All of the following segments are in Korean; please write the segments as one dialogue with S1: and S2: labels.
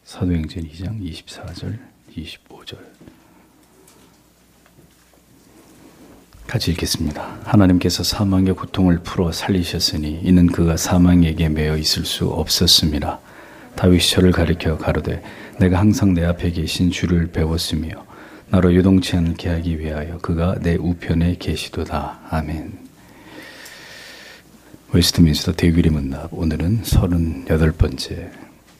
S1: 사도행전 2장 24절 25절 같이 읽겠습니다. 하나님께서 사망의 고통을 풀어 살리셨으니 이는 그가 사망에게 매여 있을 수 없었습니다. 다윗이 저를 가리켜 가로되 내가 항상 내 앞에 계신 주를 배웠으며 나로 요동치 않게 하기 위하여 그가 내 우편에 계시도다. 아멘. 웨스트민스터 대규리 문답, 오늘은 38번째.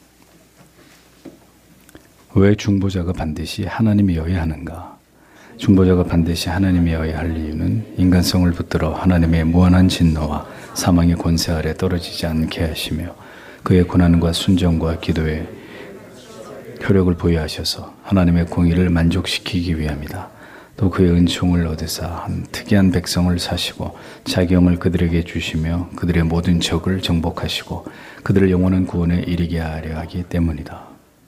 S1: 왜 중보자가 반드시 하나님이어야 하는가? 중보자가 반드시 하나님이어야 할 이유는 인간성을 붙들어 하나님의 무한한 진노와 사망의 권세 아래 떨어지지 않게 하시며 그의 고난과 순종과 기도에 효력을 부여하셔서 하나님의 공의를 만족시키기 위함이다. 또 그의 은총을 얻으사 한 특이한 백성을 사시고 자기 영을 그들에게 주시며 그들의 모든 적을 정복하시고 그들을 영원한 구원에 이르게 하려 하기 때문이다.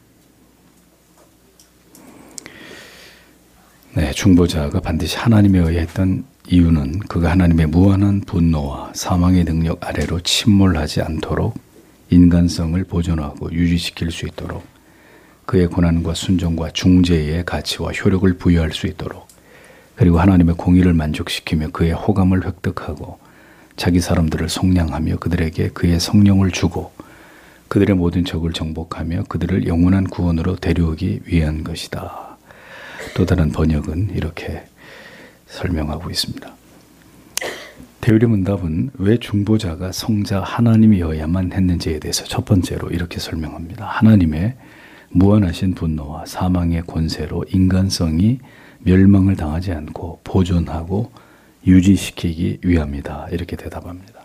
S1: 네, 중보자가 반드시 하나님이어야 했던 이유는 그가 하나님의 무한한 분노와 사망의 능력 아래로 침몰하지 않도록 인간성을 보존하고 유지시킬 수 있도록 그의 고난과 순종과 중재의 가치와 효력을 부여할 수 있도록 그리고 하나님의 공의를 만족시키며 그의 호감을 획득하고 자기 사람들을 속량하며 그들에게 그의 성령을 주고 그들의 모든 적을 정복하며 그들을 영원한 구원으로 데려오기 위한 것이다. 또 다른 번역은 이렇게 설명하고 있습니다. 대유리 문답은 왜 중보자가 성자 하나님이어야만 했는지에 대해서 첫 번째로 이렇게 설명합니다. 하나님의 무한하신 분노와 사망의 권세로 인간성이 멸망을 당하지 않고 보존하고 유지시키기 위함이다. 이렇게 대답합니다.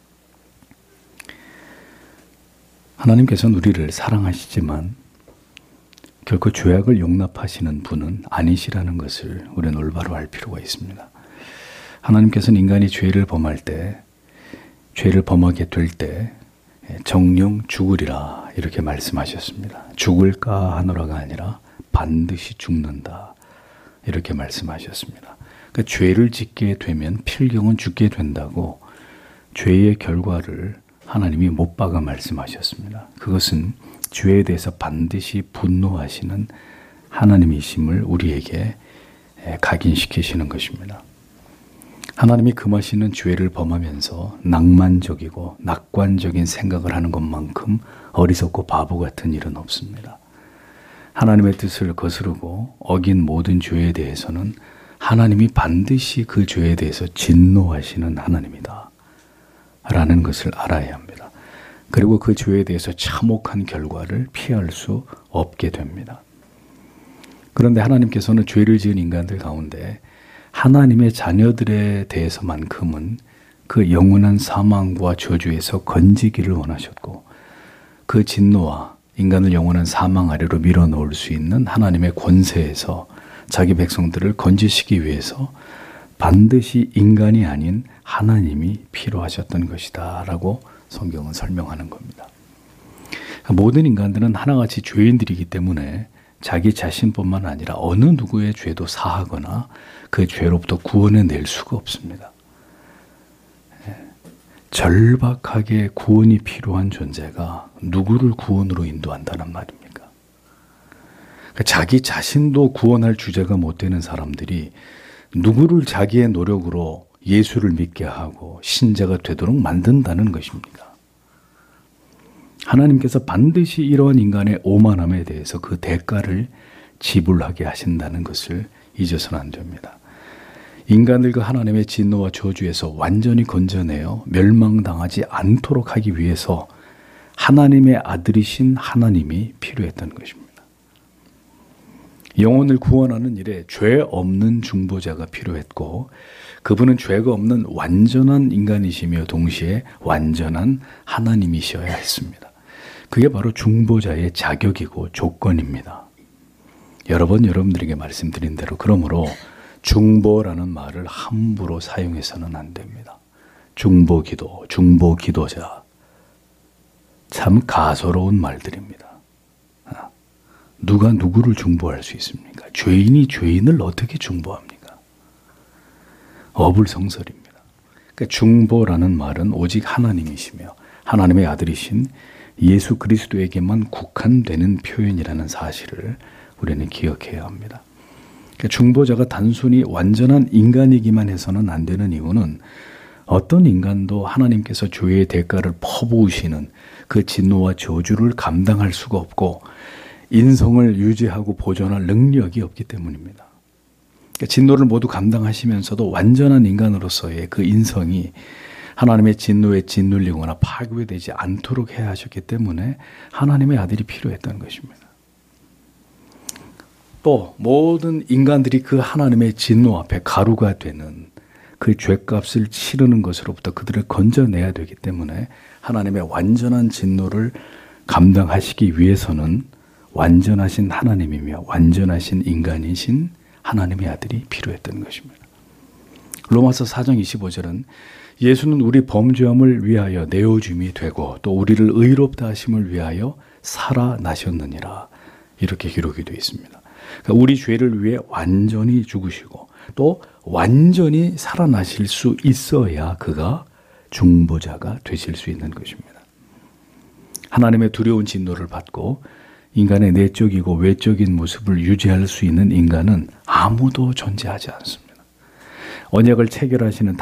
S1: 하나님께서는 우리를 사랑하시지만 결코 죄악을 용납하시는 분은 아니시라는 것을 우리는 올바로 알 필요가 있습니다. 하나님께서는 인간이 죄를 범할 때, 죄를 범하게 될 때 정령 죽으리라 이렇게 말씀하셨습니다. 죽을까 하노라가 아니라 반드시 죽는다 이렇게 말씀하셨습니다. 그러니까 죄를 짓게 되면 필경은 죽게 된다고 죄의 결과를 하나님이 못 박아 말씀하셨습니다. 그것은 죄에 대해서 반드시 분노하시는 하나님이심을 우리에게 각인시키시는 것입니다. 하나님이 금하시는 죄를 범하면서 낭만적이고 낙관적인 생각을 하는 것만큼 어리석고 바보 같은 일은 없습니다. 하나님의 뜻을 거스르고 어긴 모든 죄에 대해서는 하나님이 반드시 그 죄에 대해서 진노하시는 하나님이다 라는 것을 알아야 합니다. 그리고 그 죄에 대해서 참혹한 결과를 피할 수 없게 됩니다. 그런데 하나님께서는 죄를 지은 인간들 가운데 하나님의 자녀들에 대해서만큼은 그 영원한 사망과 저주에서 건지기를 원하셨고 그 진노와 인간을 영원한 사망 아래로 밀어넣을 수 있는 하나님의 권세에서 자기 백성들을 건지시기 위해서 반드시 인간이 아닌 하나님이 필요하셨던 것이다 라고 성경은 설명하는 겁니다. 모든 인간들은 하나같이 죄인들이기 때문에 자기 자신뿐만 아니라 어느 누구의 죄도 사하거나 그 죄로부터 구원해낼 수가 없습니다. 절박하게 구원이 필요한 존재가 누구를 구원으로 인도한다는 말입니까? 그러니까 자기 자신도 구원할 주제가 못 되는 사람들이 누구를 자기의 노력으로 예수를 믿게 하고 신자가 되도록 만든다는 것입니까? 하나님께서 반드시 이러한 인간의 오만함에 대해서 그 대가를 지불하게 하신다는 것을 잊어서는 안 됩니다. 인간들과 하나님의 진노와 저주에서 완전히 건져내어 멸망당하지 않도록 하기 위해서 하나님의 아들이신 하나님이 필요했던 것입니다. 영혼을 구원하는 일에 죄 없는 중보자가 필요했고 그분은 죄가 없는 완전한 인간이시며 동시에 완전한 하나님이셔야 했습니다. 그게 바로 중보자의 자격이고 조건입니다. 여러 번 여러분들에게 말씀드린 대로 그러므로 중보라는 말을 함부로 사용해서는 안 됩니다. 중보기도, 중보기도자 참 가소로운 말들입니다. 누가 누구를 중보할 수 있습니까? 죄인이 죄인을 어떻게 중보합니까? 어불성설입니다. 그러니까 중보라는 말은 오직 하나님이시며 하나님의 아들이신 예수 그리스도에게만 국한되는 표현이라는 사실을 우리는 기억해야 합니다. 중보자가 단순히 완전한 인간이기만 해서는 안 되는 이유는 어떤 인간도 하나님께서 죄의 대가를 퍼부으시는 그 진노와 저주를 감당할 수가 없고 인성을 유지하고 보존할 능력이 없기 때문입니다. 진노를 모두 감당하시면서도 완전한 인간으로서의 그 인성이 하나님의 진노에 짓눌리거나 파괴되지 않도록 해야 하셨기 때문에 하나님의 아들이 필요했던 것입니다. 또 모든 인간들이 그 하나님의 진노 앞에 가루가 되는 그 죄값을 치르는 것으로부터 그들을 건져내야 되기 때문에 하나님의 완전한 진노를 감당하시기 위해서는 완전하신 하나님이며 완전하신 인간이신 하나님의 아들이 필요했던 것입니다. 로마서 4장 25절은 예수는 우리 범죄함을 위하여 내어줌이 되고 또 우리를 의롭다 하심을 위하여 살아나셨느니라 이렇게 기록이 되어 있습니다. 그러니까 우리 죄를 위해 완전히 죽으시고 또 완전히 살아나실 수 있어야 그가 중보자가 되실 수 있는 것입니다. 하나님의 두려운 진노를 받고 인간의 내적이고 외적인 모습을 유지할 수 있는 인간은 아무도 존재하지 않습니다. 언약을 체결하는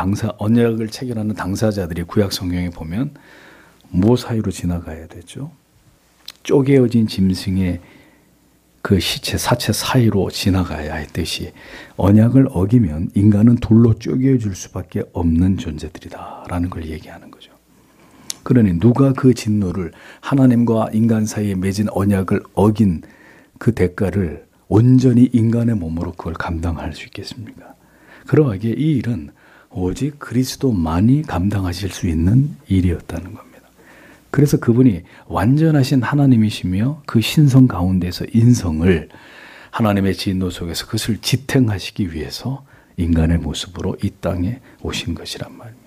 S1: 당사자들이 구약 성경에 보면 뭐 사이로 지나가야 되죠? 쪼개어진 짐승의 그 사체 사이로 지나가야 했듯이 언약을 어기면 인간은 돌로 쪼개어질 수밖에 없는 존재들이다라는 걸 얘기하는 거죠. 그러니 누가 그 진노를 하나님과 인간 사이에 맺은 언약을 어긴 그 대가를 온전히 인간의 몸으로 그걸 감당할 수 있겠습니까? 그러하기에 이 일은 오직 그리스도만이 감당하실 수 있는 일이었다는 겁니다. 그래서 그분이 완전하신 하나님이시며 그 신성 가운데서 인성을 하나님의 진노 속에서 그것을 지탱하시기 위해서 인간의 모습으로 이 땅에 오신 것이란 말입니다.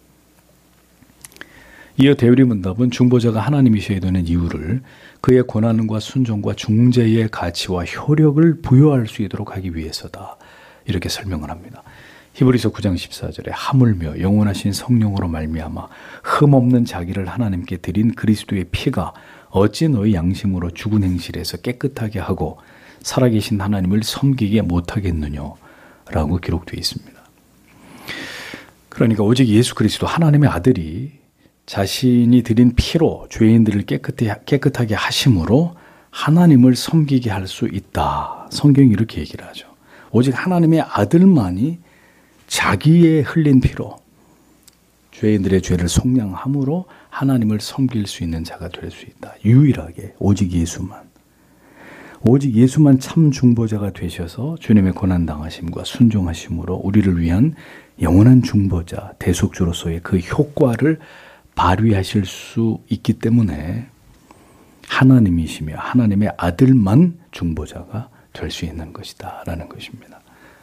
S1: 이어 대리문답은 중보자가 하나님이셔야 되는 이유를 그의 고난과 순종과 중재의 가치와 효력을 부여할 수 있도록 하기 위해서다. 이렇게 설명을 합니다. 히브리서 9장 14절에 하물며 영원하신 성령으로 말미암아 흠없는 자기를 하나님께 드린 그리스도의 피가 어찌 너희 양심으로 죽은 행실에서 깨끗하게 하고 살아계신 하나님을 섬기게 못하겠느냐 라고 기록되어 있습니다. 그러니까 오직 예수 그리스도 하나님의 아들이 자신이 드린 피로 죄인들을 깨끗하게 하심으로 하나님을 섬기게 할 수 있다. 성경이 이렇게 얘기를 하죠. 오직 하나님의 아들만이 자기의 흘린 피로 죄인들의 죄를 속량함으로 하나님을 섬길 수 있는 자가 될 수 있다. 유일하게 오직 예수만. 오직 예수만 참 중보자가 되셔서 주님의 고난당하심과 순종하심으로 우리를 위한 영원한 중보자, 대속주로서의 그 효과를 발휘하실 수 있기 때문에 하나님이시며 하나님의 아들만 중보자가 될 수 있는 것이다 라는 것입니다.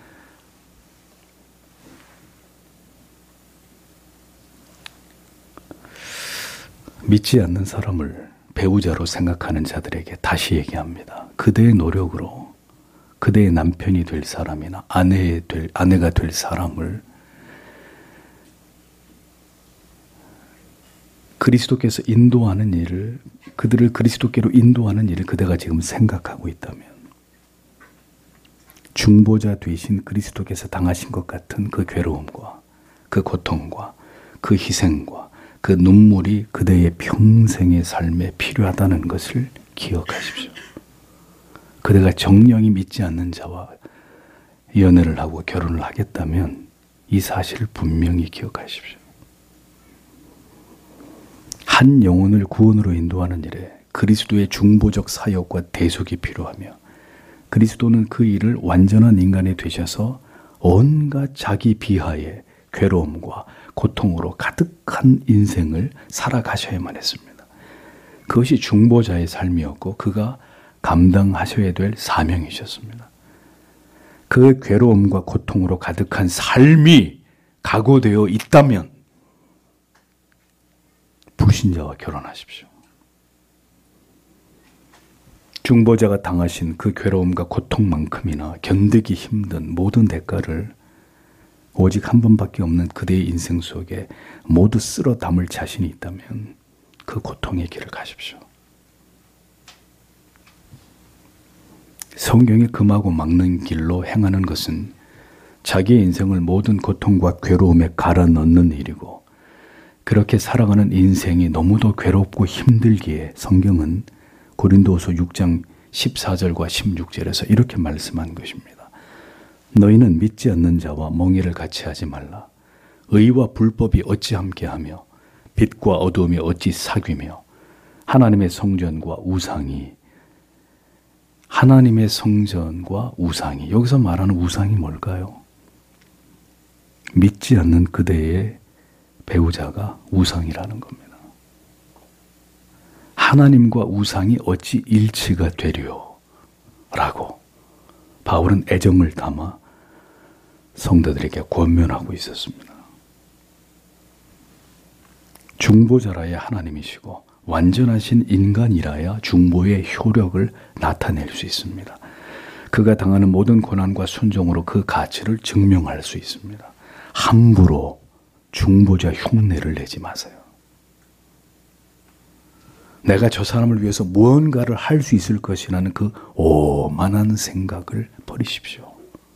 S1: 믿지 않는 사람을 배우자로 생각하는 자들에게 다시 얘기합니다. 그대의 노력으로 그대의 남편이 될 사람이나 아내가 될 사람을 그리스도께서 인도하는 일을, 그들을 그리스도께로 인도하는 일을 그대가 지금 생각하고 있다면 중보자 되신 그리스도께서 당하신 것 같은 그 괴로움과 그 고통과 그 희생과 그 눈물이 그대의 평생의 삶에 필요하다는 것을 기억하십시오. 그대가 정령이 믿지 않는 자와 연애를 하고 결혼을 하겠다면 이 사실을 분명히 기억하십시오. 한 영혼을 구원으로 인도하는 일에 그리스도의 중보적 사역과 대속이 필요하며 그리스도는 그 일을 완전한 인간이 되셔서 온갖 자기 비하의 괴로움과 고통으로 가득한 인생을 살아가셔야만 했습니다. 그것이 중보자의 삶이었고 그가 감당하셔야 될 사명이셨습니다. 그 괴로움과 고통으로 가득한 삶이 각오되어 있다면 불신자와 결혼하십시오. 중보자가 당하신 그 괴로움과 고통만큼이나 견디기 힘든 모든 대가를 오직 한 번밖에 없는 그대의 인생 속에 모두 쓸어 담을 자신이 있다면 그 고통의 길을 가십시오. 성경이 금하고 막는 길로 행하는 것은 자기의 인생을 모든 고통과 괴로움에 갈아 넣는 일이고, 그렇게 살아가는 인생이 너무도 괴롭고 힘들기에 성경은 고린도후서 6장 14절과 16절에서 이렇게 말씀한 것입니다. 너희는 믿지 않는 자와 멍에를 같이 하지 말라. 의와 불법이 어찌 함께하며 빛과 어두움이 어찌 사귀며 하나님의 성전과 우상이 여기서 말하는 우상이 뭘까요? 믿지 않는 그대의 배우자가 우상이라는 겁니다. 하나님과 우상이 어찌 일치가 되리요? 라고 바울은 애정을 담아 성도들에게 권면하고 있었습니다. 중보자라야 하나님이시고 완전하신 인간이라야 중보의 효력을 나타낼 수 있습니다. 그가 당하는 모든 고난과 순종으로 그 가치를 증명할 수 있습니다. 함부로 중보자 흉내를 내지 마세요. 내가 저 사람을 위해서 무언가를 할 수 있을 것이라는 그 오만한 생각을 버리십시오.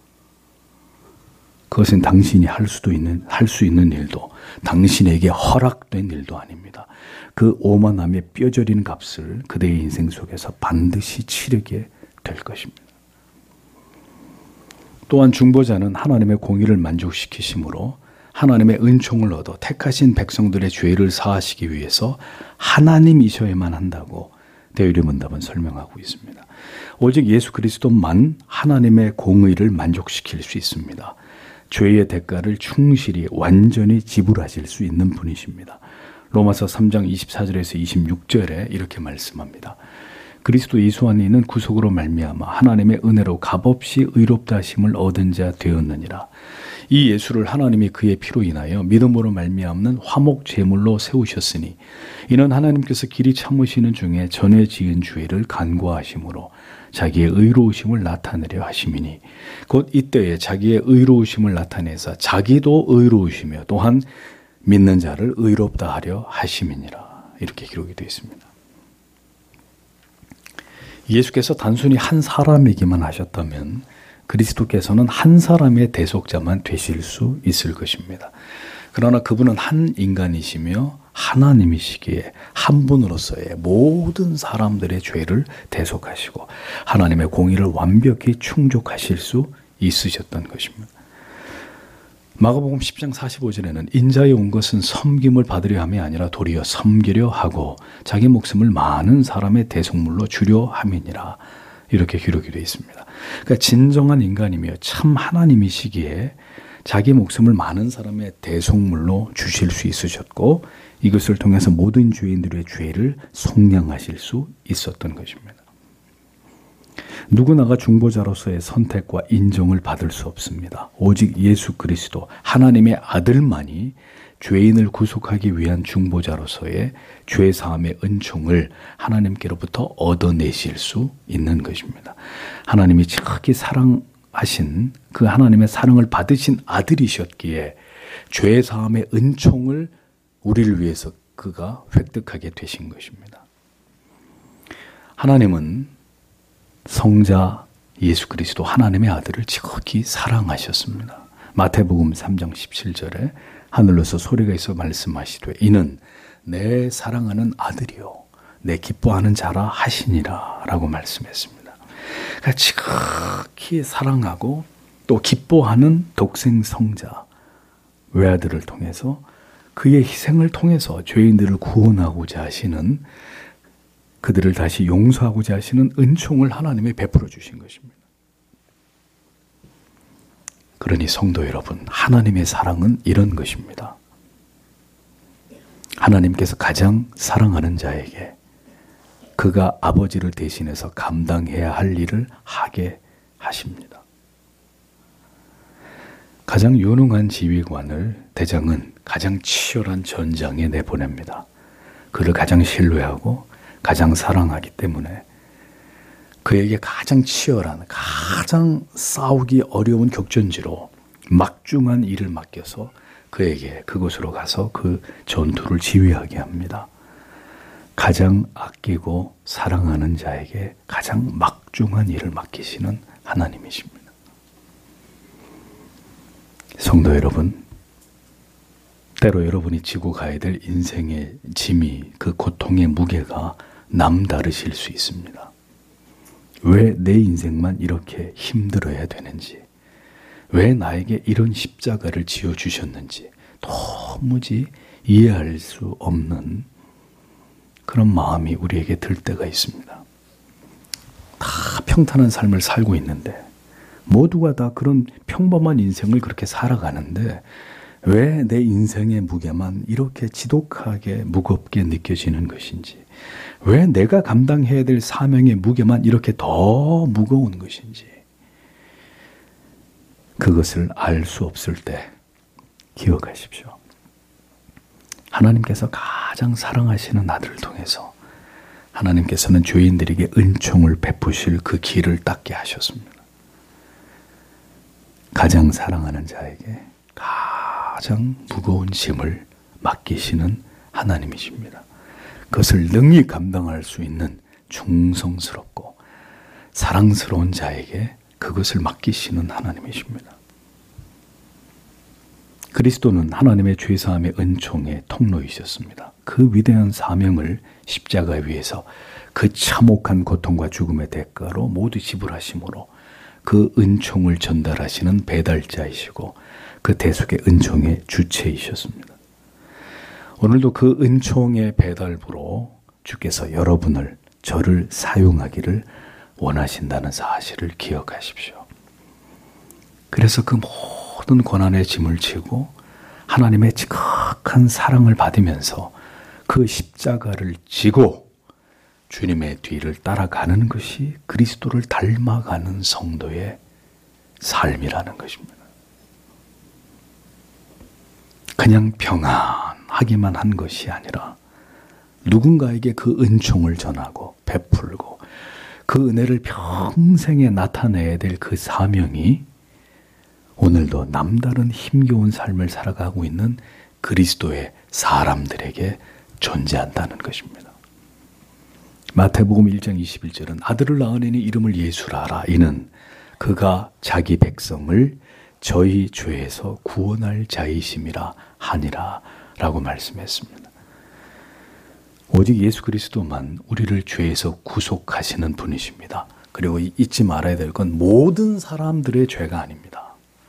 S1: 그것은 당신이 할 수 있는 일도, 당신에게 허락된 일도 아닙니다. 그 오만함의 뼈저린 값을 그대의 인생 속에서 반드시 치르게 될 것입니다. 또한 중보자는 하나님의 공의를 만족시키심으로 하나님의 은총을 얻어 택하신 백성들의 죄를 사하시기 위해서 하나님이셔야만 한다고 대의문답은 설명하고 있습니다. 오직 예수 그리스도만 하나님의 공의를 만족시킬 수 있습니다. 죄의 대가를 충실히 완전히 지불하실 수 있는 분이십니다. 로마서 3장 24절에서 26절에 이렇게 말씀합니다. 그리스도 예수 안에 있는 구속으로 말미암아 하나님의 은혜로 값없이 의롭다 하심을 얻은 자 되었느니라. 이 예수를 하나님이 그의 피로 인하여 믿음으로 말미암는 화목 제물로 세우셨으니 이는 하나님께서 길이 참으시는 중에 전에 지은 죄를 간과하심으로 자기의 의로우심을 나타내려 하심이니 곧 이때에 자기의 의로우심을 나타내사 자기도 의로우시며 또한 믿는 자를 의롭다 하려 하심이니라. 이렇게 기록이 되어 있습니다. 예수께서 단순히 한 사람에게만 하셨다면 그리스도께서는 한 사람의 대속자만 되실 수 있을 것입니다. 그러나 그분은 한 인간이시며 하나님이시기에 한 분으로서의 모든 사람들의 죄를 대속하시고 하나님의 공의를 완벽히 충족하실 수 있으셨던 것입니다. 마가복음 10장 45절에는 인자에 온 것은 섬김을 받으려 함이 아니라 도리어 섬기려 하고 자기 목숨을 많은 사람의 대속물로 주려 함이니라. 이렇게 기록이 되어 있습니다. 그러니까 진정한 인간이며 참 하나님이시기에 자기 목숨을 많은 사람의 대속물로 주실 수 있으셨고 이것을 통해서 모든 죄인들의 죄를 속량하실 수 있었던 것입니다. 누구나가 중보자로서의 선택과 인정을 받을 수 없습니다. 오직 예수 그리스도 하나님의 아들만이 죄인을 구속하기 위한 중보자로서의 죄사함의 은총을 하나님께로부터 얻어내실 수 있는 것입니다. 하나님이 지극히 사랑하신 그 하나님의 사랑을 받으신 아들이셨기에 죄사함의 은총을 우리를 위해서 그가 획득하게 되신 것입니다. 하나님은 성자 예수 그리스도 하나님의 아들을 지극히 사랑하셨습니다. 마태복음 3장 17절에 하늘로서 소리가 있어 말씀하시되 이는 내 사랑하는 아들이요 내 기뻐하는 자라 하시니라 라고 말씀했습니다. 그러니까 지극히 사랑하고 또 기뻐하는 독생 성자 외아들을 통해서 그의 희생을 통해서 죄인들을 구원하고자 하시는 그들을 다시 용서하고자 하시는 은총을 하나님이 베풀어 주신 것입니다. 그러니 성도 여러분, 하나님의 사랑은 이런 것입니다. 하나님께서 가장 사랑하는 자에게 그가 아버지를 대신해서 감당해야 할 일을 하게 하십니다. 가장 유능한 지휘관을 대장은 가장 치열한 전장에 내보냅니다. 그를 가장 신뢰하고 가장 사랑하기 때문에 그에게 가장 치열한, 가장 싸우기 어려운 격전지로 막중한 일을 맡겨서 그에게 그곳으로 가서 그 전투를 지휘하게 합니다. 가장 아끼고 사랑하는 자에게 가장 막중한 일을 맡기시는 하나님이십니다. 성도 여러분, 때로 여러분이 지고 가야 될 인생의 짐이, 그 고통의 무게가 남다르실 수 있습니다. 왜 내 인생만 이렇게 힘들어야 되는지, 왜 나에게 이런 십자가를 지어주셨는지 도무지 이해할 수 없는 그런 마음이 우리에게 들 때가 있습니다. 다 평탄한 삶을 살고 있는데, 모두가 다 그런 평범한 인생을 그렇게 살아가는데 왜 내 인생의 무게만 이렇게 지독하게 무겁게 느껴지는 것인지, 왜 내가 감당해야 될 사명의 무게만 이렇게 더 무거운 것인지, 그것을 알 수 없을 때 기억하십시오. 하나님께서 가장 사랑하시는 아들을 통해서 하나님께서는 죄인들에게 은총을 베푸실 그 길을 닦게 하셨습니다. 가장 사랑하는 자에게 가장 무거운 짐을 맡기시는 하나님이십니다. 그것을 능히 감당할 수 있는 충성스럽고 사랑스러운 자에게 그것을 맡기시는 하나님이십니다. 그리스도는 하나님의 죄사함의 은총의 통로이셨습니다. 그 위대한 사명을 십자가 위에서 그 참혹한 고통과 죽음의 대가로 모두 지불하심으로 그 은총을 전달하시는 배달자이시고 그 대속의 은총의 주체이셨습니다. 오늘도 그 은총의 배달부로 주께서 여러분을, 저를 사용하기를 원하신다는 사실을 기억하십시오. 그래서 그 모든 고난의 짐을 지고 하나님의 지극한 사랑을 받으면서 그 십자가를 지고 주님의 뒤를 따라가는 것이 그리스도를 닮아가는 성도의 삶이라는 것입니다. 그냥 평안하기만 한 것이 아니라 누군가에게 그 은총을 전하고 베풀고 그 은혜를 평생에 나타내야 될 그 사명이 오늘도 남다른 힘겨운 삶을 살아가고 있는 그리스도의 사람들에게 존재한다는 것입니다. 마태복음 1장 21절은 아들을 낳으니 이름을 예수라 하라. 이는 그가 자기 백성을 저희 죄에서 구원할 자이심이라 하니라 라고 말씀했습니다. 오직 예수 그리스도만 우리를 죄에서 구속하시는 분이십니다. 그리고 잊지 말아야 될 건 모든 사람들의 죄가 아닙니다.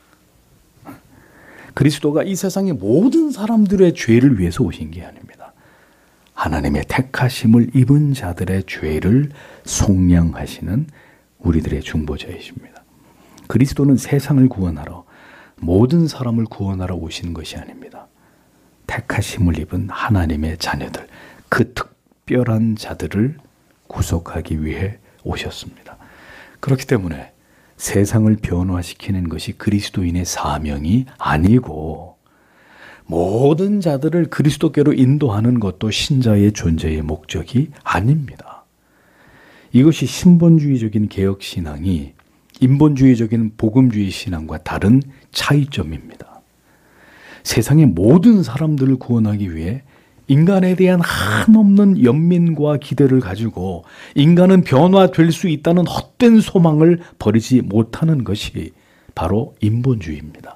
S1: 그리스도가 이 세상의 모든 사람들의 죄를 위해서 오신 게 아닙니다. 하나님의 택하심을 입은 자들의 죄를 속량하시는 우리들의 중보자이십니다. 그리스도는 세상을 구원하러, 모든 사람을 구원하러 오신 것이 아닙니다. 택하심을 입은 하나님의 자녀들, 그 특별한 자들을 구속하기 위해 오셨습니다. 그렇기 때문에 세상을 변화시키는 것이 그리스도인의 사명이 아니고 모든 자들을 그리스도께로 인도하는 것도 신자의 존재의 목적이 아닙니다. 이것이 신본주의적인 개혁신앙이 인본주의적인 복음주의 신앙과 다른 차이점입니다. 세상의 모든 사람들을 구원하기 위해 인간에 대한 한없는 연민과 기대를 가지고 인간은 변화될 수 있다는 헛된 소망을 버리지 못하는 것이 바로 인본주의입니다.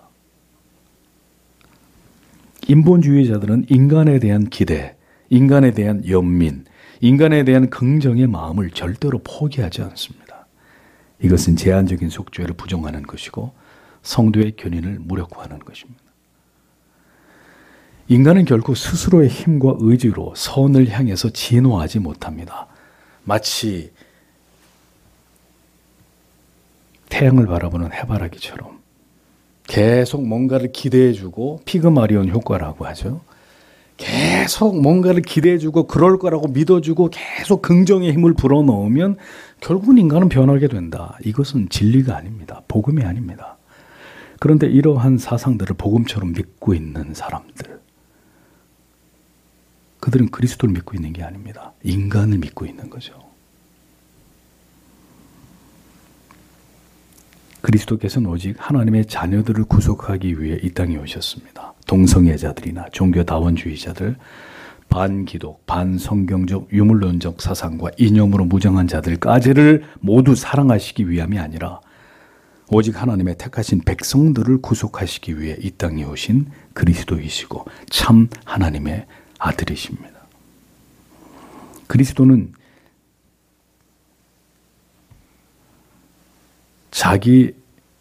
S1: 인본주의자들은 인간에 대한 기대, 인간에 대한 연민, 인간에 대한 긍정의 마음을 절대로 포기하지 않습니다. 이것은 제한적인 속죄를 부정하는 것이고 성도의 견인을 무력화하는 것입니다. 인간은 결코 스스로의 힘과 의지로 선을 향해서 진화하지 못합니다. 마치 태양을 바라보는 해바라기처럼 계속 뭔가를 기대해주고 피그마리온 효과라고 하죠. 계속 뭔가를 기대해주고 그럴 거라고 믿어주고 계속 긍정의 힘을 불어넣으면 결국은 인간은 변하게 된다. 이것은 진리가 아닙니다. 복음이 아닙니다. 그런데 이러한 사상들을 복음처럼 믿고 있는 사람들, 그들은 그리스도를 믿고 있는 게 아닙니다. 인간을 믿고 있는 거죠. 그리스도께서는 오직 하나님의 자녀들을 구속하기 위해 이 땅에 오셨습니다. 동성애자들이나 종교다원주의자들, 반기독, 반성경적, 유물론적 사상과 이념으로 무장한 자들까지를 모두 사랑하시기 위함이 아니라 오직 하나님의 택하신 백성들을 구속하시기 위해 이 땅에 오신 그리스도이시고 참 하나님의 아들이십니다. 그리스도는 자기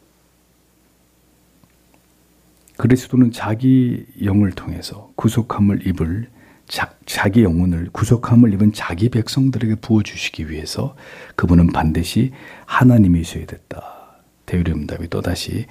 S1: 영을 통해서 구속함을 입을 자기 영혼을 구속함을 입은 자기 백성들에게 부어주시기 위해서 그분은 반드시 하나님이셔야 됐다. 대유림답이 또다시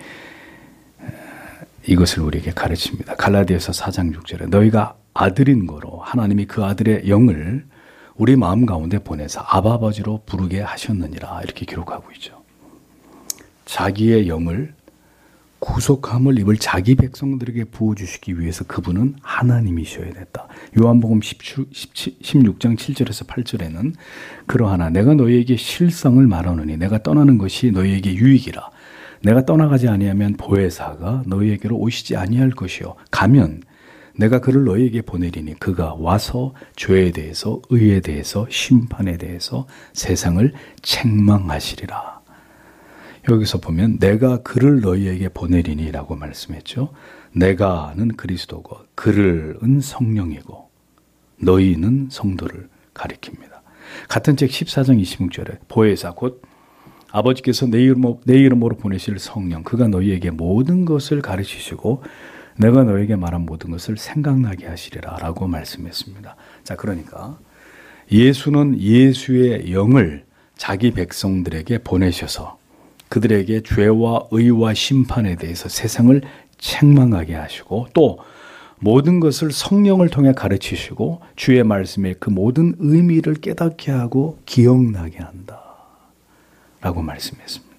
S1: 이것을 우리에게 가르칩니다. 갈라디아서 4장 6절에 너희가 아들인 거로 하나님이 그 아들의 영을 우리 마음 가운데 보내서 아바 아버지로 부르게 하셨느니라 이렇게 기록하고 있죠. 자기의 영을 구속함을 입을 자기 백성들에게 부어주시기 위해서 그분은 하나님이셔야 됐다. 요한복음 16장 7절에서 8절에는 그러하나 내가 너희에게 실상을 말하노니 내가 떠나는 것이 너희에게 유익이라. 내가 떠나가지 아니하면 보혜사가 너희에게로 오시지 아니할 것이요 가면 내가 그를 너희에게 보내리니 그가 와서 죄에 대해서 의에 대해서 심판에 대해서 세상을 책망하시리라. 여기서 보면 내가 그를 너희에게 보내리니 라고 말씀했죠. 내가는 그리스도고 그를은 성령이고 너희는 성도를 가리킵니다. 같은 책 14장 26절에 보혜사 곧 아버지께서 내 이름으로 보내실 성령 그가 너희에게 모든 것을 가르치시고 내가 너희에게 말한 모든 것을 생각나게 하시리라 라고 말씀했습니다. 자, 그러니까 예수는 예수의 영을 자기 백성들에게 보내셔서 그들에게 죄와 의와 심판에 대해서 세상을 책망하게 하시고 또 모든 것을 성령을 통해 가르치시고 주의 말씀에 그 모든 의미를 깨닫게 하고 기억나게 한다 라고 말씀했습니다.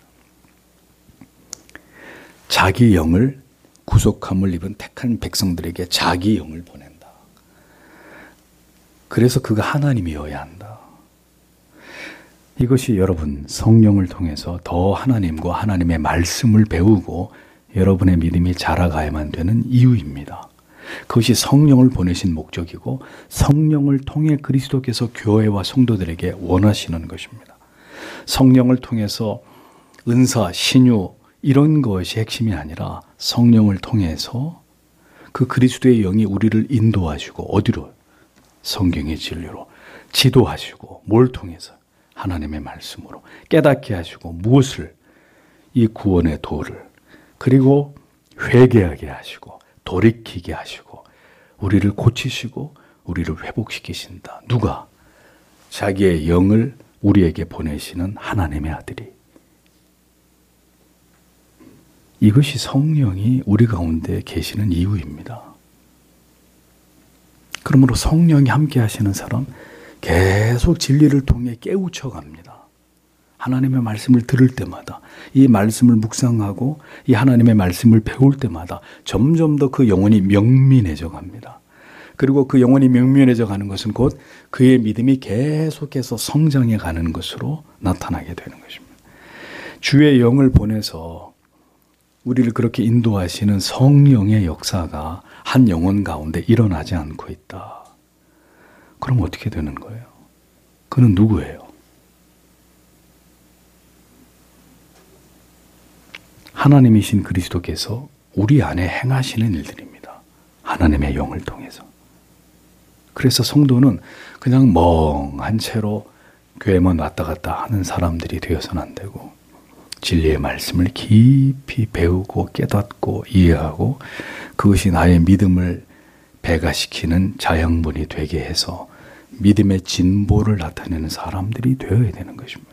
S1: 자기 영을 구속함을 입은 택한 백성들에게 자기 영을 보낸다. 그래서 그가 하나님이어야 한다. 이것이 여러분 성령을 통해서 더 하나님과 하나님의 말씀을 배우고 여러분의 믿음이 자라가야만 되는 이유입니다. 그것이 성령을 보내신 목적이고 성령을 통해 그리스도께서 교회와 성도들에게 원하시는 것입니다. 성령을 통해서 은사, 신유 이런 것이 핵심이 아니라 성령을 통해서 그 그리스도의 영이 우리를 인도하시고 어디로? 성경의 진리로 지도하시고 뭘 통해서? 하나님의 말씀으로 깨닫게 하시고 무엇을? 이 구원의 도를 그리고 회개하게 하시고 돌이키게 하시고 우리를 고치시고 우리를 회복시키신다. 누가? 자기의 영을 우리에게 보내시는 하나님의 아들이. 이것이 성령이 우리 가운데 계시는 이유입니다. 그러므로 성령이 함께 하시는 사람 계속 진리를 통해 깨우쳐 갑니다. 하나님의 말씀을 들을 때마다 이 말씀을 묵상하고 이 하나님의 말씀을 배울 때마다 점점 더 그 영혼이 명민해져 갑니다. 그리고 그 영혼이 명민해져 가는 것은 곧 그의 믿음이 계속해서 성장해 가는 것으로 나타나게 되는 것입니다. 주의 영을 보내서 우리를 그렇게 인도하시는 성령의 역사가 한 영혼 가운데 일어나지 않고 있다. 그럼 어떻게 되는 거예요? 그는 누구예요? 하나님이신 그리스도께서 우리 안에 행하시는 일들입니다. 하나님의 영을 통해서. 그래서 성도는 그냥 멍한 채로 교회만 왔다 갔다 하는 사람들이 되어서는 안 되고 진리의 말씀을 깊이 배우고 깨닫고 이해하고 그것이 나의 믿음을 배가시키는 자양분이 되게 해서 믿음의 진보를 나타내는 사람들이 되어야 되는 것입니다.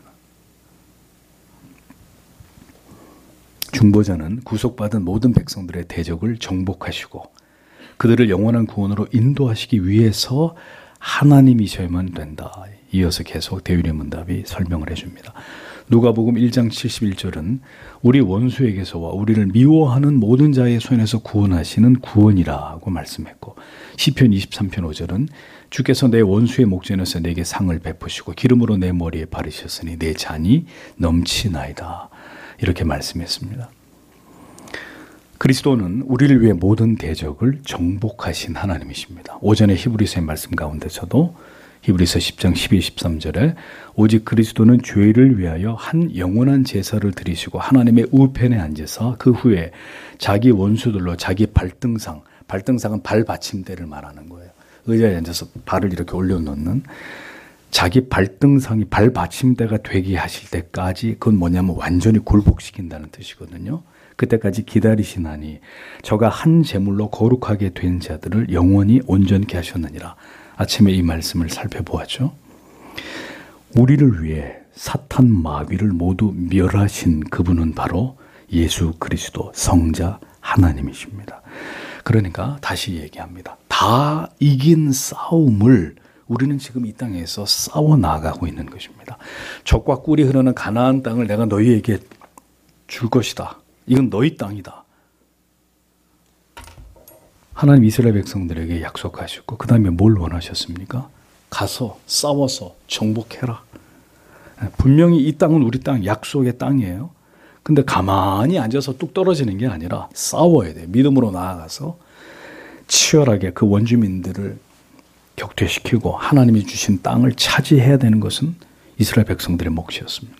S1: 중보자는 구속받은 모든 백성들의 대적을 정복하시고 그들을 영원한 구원으로 인도하시기 위해서 하나님이셔야만 된다. 이어서 계속 대유리 문답이 설명을 해줍니다. 누가복음 1장 71절은 우리 원수에게서와 우리를 미워하는 모든 자의 손에서 구원하시는 구원이라고 말씀했고 시편 23편 5절은 주께서 내 원수의 목전에서 내게 상을 베푸시고 기름으로 내 머리에 바르셨으니 내 잔이 넘치나이다. 이렇게 말씀했습니다. 그리스도는 우리를 위해 모든 대적을 정복하신 하나님이십니다. 오전에 히브리서의 말씀 가운데서도 히브리서 10장 12, 13절에 오직 그리스도는 죄를 위하여 한 영원한 제사를 드리시고 하나님의 우편에 앉으사 그 후에 자기 원수들로 자기 발등상은 발 받침대를 말하는 거예요. 의자에 앉아서 발을 이렇게 올려놓는 자기 발등상이 발 받침대가 되게 하실 때까지 그건 뭐냐면 완전히 굴복시킨다는 뜻이거든요. 그때까지 기다리시나니 저가 한 제물로 거룩하게 된 자들을 영원히 온전케 하셨느니라. 아침에 이 말씀을 살펴보았죠. 우리를 위해 사탄 마귀를 모두 멸하신 그분은 바로 예수 그리스도 성자 하나님이십니다. 그러니까 다시 얘기합니다. 다 이긴 싸움을 우리는 지금 이 땅에서 싸워 나가고 있는 것입니다. 젖과 꿀이 흐르는 가나안 땅을 내가 너희에게 줄 것이다. 이건 너희 땅이다. 하나님 이스라엘 백성들에게 약속하셨고 그 다음에 뭘 원하셨습니까? 가서 싸워서 정복해라. 분명히 이 땅은 우리 땅, 약속의 땅이에요. 근데 가만히 앉아서 뚝 떨어지는 게 아니라 싸워야 돼요. 믿음으로 나아가서 치열하게 그 원주민들을 격퇴시키고 하나님이 주신 땅을 차지해야 되는 것은 이스라엘 백성들의 몫이었습니다.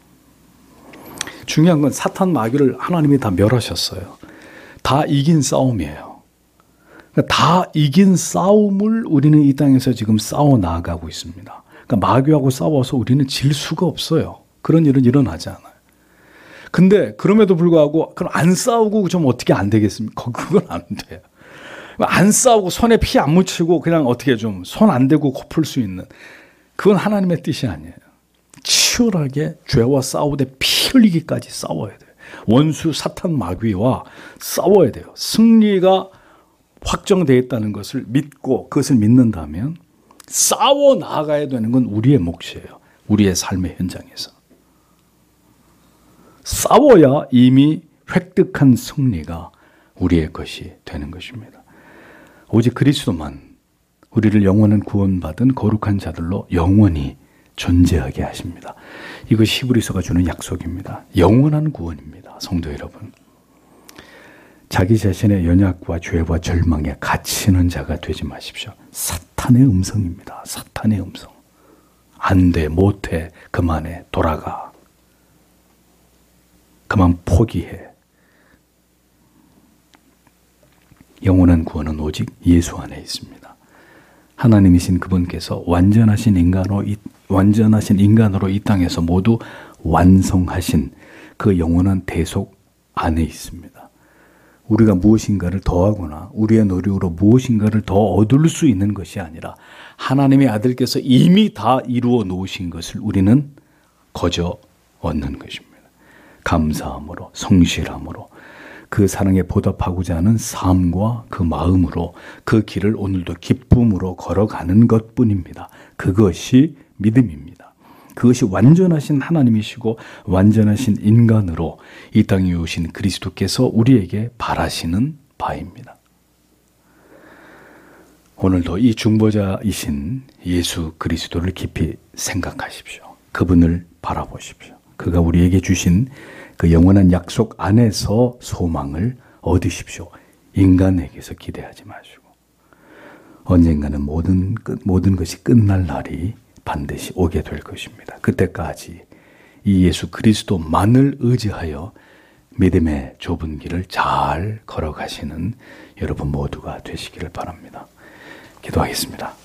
S1: 중요한 건 사탄 마귀를 하나님이 다 멸하셨어요. 다 이긴 싸움이에요. 그러니까 다 이긴 싸움을 우리는 이 땅에서 지금 싸워 나아가고 있습니다. 그러니까 마귀하고 싸워서 우리는 질 수가 없어요. 그런 일은 일어나지 않아요. 근데 그럼에도 불구하고 그럼 안 싸우고 좀 어떻게 안 되겠습니까? 그건 안 돼요. 안 싸우고 손에 피 안 묻히고 그냥 어떻게 좀 손 안 대고 코 풀 수 있는 그건 하나님의 뜻이 아니에요. 치열하게 죄와 싸우되 피 흘리기까지 싸워야 돼요. 원수 사탄 마귀와 싸워야 돼요. 승리가 확정되어 있다는 것을 믿고 그것을 믿는다면 싸워 나아가야 되는 건 우리의 몫이에요. 우리의 삶의 현장에서. 싸워야 이미 획득한 승리가 우리의 것이 되는 것입니다. 오직 그리스도만 우리를 영원한 구원받은 거룩한 자들로 영원히 존재하게 하십니다. 이것이 히브리서가 주는 약속입니다. 영원한 구원입니다. 성도 여러분. 자기 자신의 연약과 죄와 절망에 갇히는 자가 되지 마십시오. 사탄의 음성입니다. 사탄의 음성. 안 돼, 못해, 그만해, 돌아가. 그만 포기해. 영원한 구원은 오직 예수 안에 있습니다. 하나님이신 그분께서 완전하신 인간으로 이 땅에서 모두 완성하신 그 영원한 대속 안에 있습니다. 우리가 무엇인가를 더하거나 우리의 노력으로 무엇인가를 더 얻을 수 있는 것이 아니라 하나님의 아들께서 이미 다 이루어 놓으신 것을 우리는 거저 얻는 것입니다. 감사함으로, 성실함으로, 그 사랑에 보답하고자 하는 삶과 그 마음으로 그 길을 오늘도 기쁨으로 걸어가는 것뿐입니다. 그것이 믿음입니다. 그것이 완전하신 하나님이시고 완전하신 인간으로 이 땅에 오신 그리스도께서 우리에게 바라시는 바입니다. 오늘도 이 중보자이신 예수 그리스도를 깊이 생각하십시오. 그분을 바라보십시오. 그가 우리에게 주신 그 영원한 약속 안에서 소망을 얻으십시오. 인간에게서 기대하지 마시고. 언젠가는 모든 것이 끝날 날이 반드시 오게 될 것입니다. 그때까지 이 예수 그리스도만을 의지하여 믿음의 좁은 길을 잘 걸어가시는 여러분 모두가 되시기를 바랍니다. 기도하겠습니다.